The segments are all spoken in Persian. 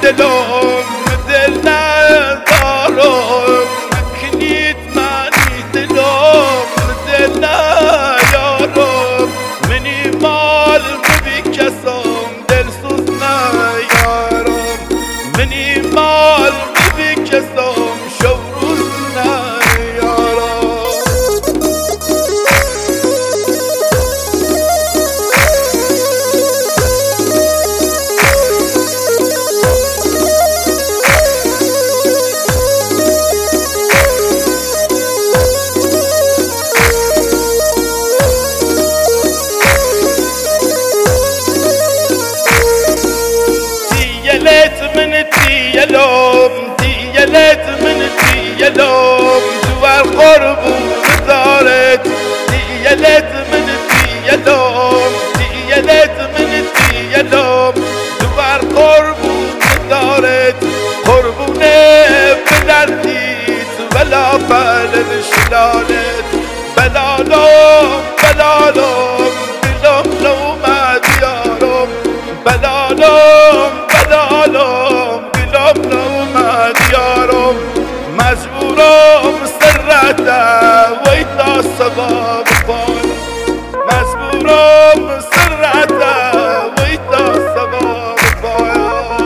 دلم دل ندارم کنید منی دلم دل نیارم منی مال بی کسم دلسوز نیارم منی مال بی کسم شب روز تيلت من تيلوم دوار قرب ودارت تيلت من تيلوم دوار قرب ودارت قربونه بدرديت ولا بلد شلالت بلالوم بلالوم بلوم لو ما ديارم بلالوم بلالوم ديارم مجبورم سرته ويتا سبب فايم مجبورم سرته ويتا سبب فايم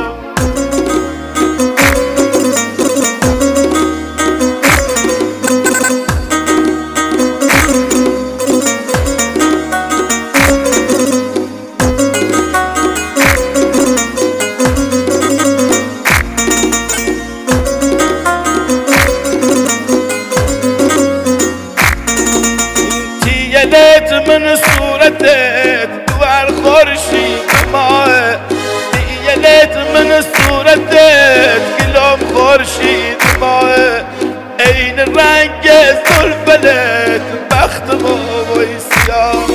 تيلت من صورتك دوار خورشید ماه تيلت من صورتك قلم خورشید ماه عین رنگ زلفلت بخت ما ویسیاه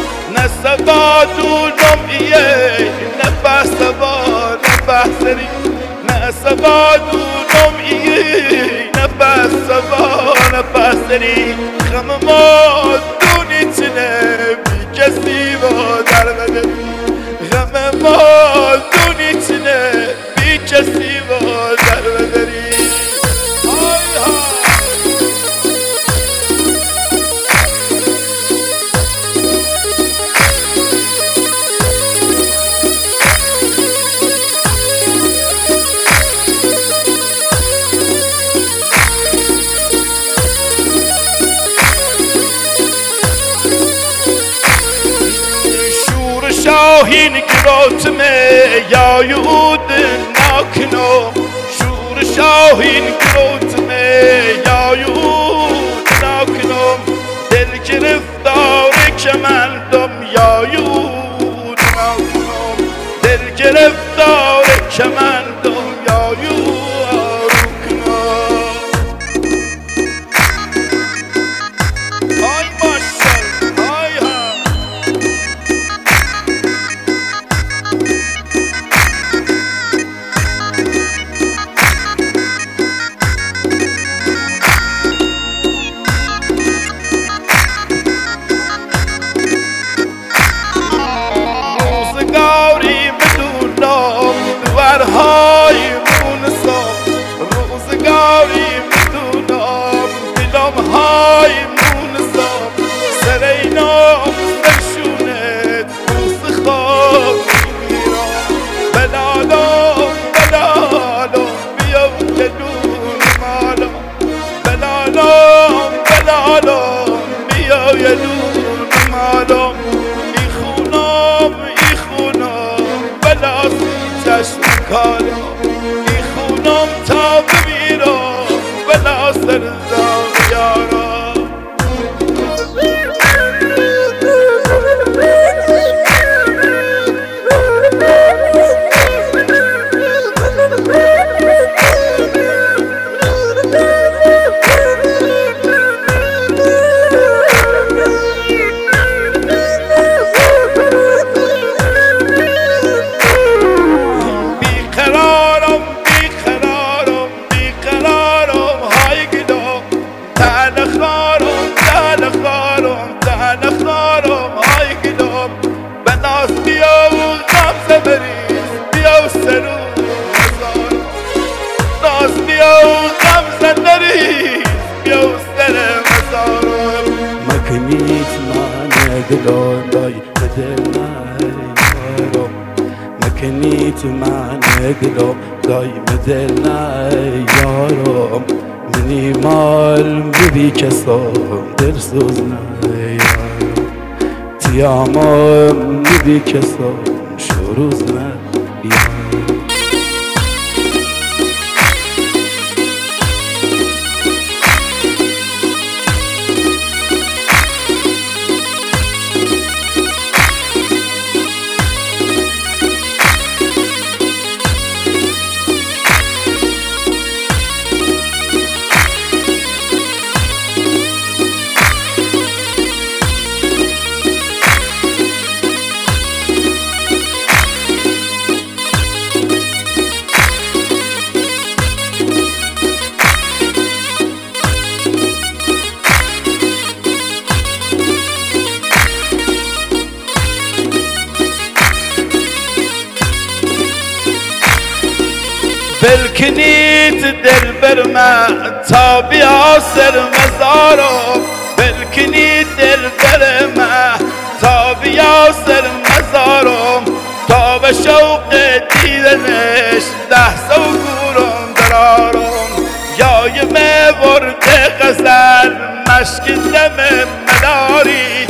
نسبادونم ایه نفس با نفسری نسبادونم ایه نفس با نفسری خم ما دونیتنه بی کسی با در بدنی غم ما دونیتنه بی کسی با در بدنی شاهین گروتمه یا یود ناکنم شور شاهین گروتمه یا یود ناکنم دل گرفتار کمندم یا یود ناکنم دل گرفتار کمندم یا یود ناکنم آی ماشالله آی ها های مونسام روزگاری میدونم دلم های مونسام سر اینام نشونت روز خواب میمیرم بلالم بلالم بیا یه دون مالم بلالم بلالم بیا یه دون مالم ای خونم بلا چشم کارم ای خونم تا بمیرم بلا سرزم یارم بیقرارم های گلام پاییز بیا و سر مزارم مکنیت من دلان دای دل نیارم مکنیت من دلان دای دل نیارم منی مال بی کسا دل سوز نیارم تیامم بی کسا شروز نیارم بلکنید دل برمه تا بیا سر مزارم بلکنید دل برمه تا بیا سر مزارم تا به شوق دیدنش 10 گورم درارم یای برده غزل مشک دم مداری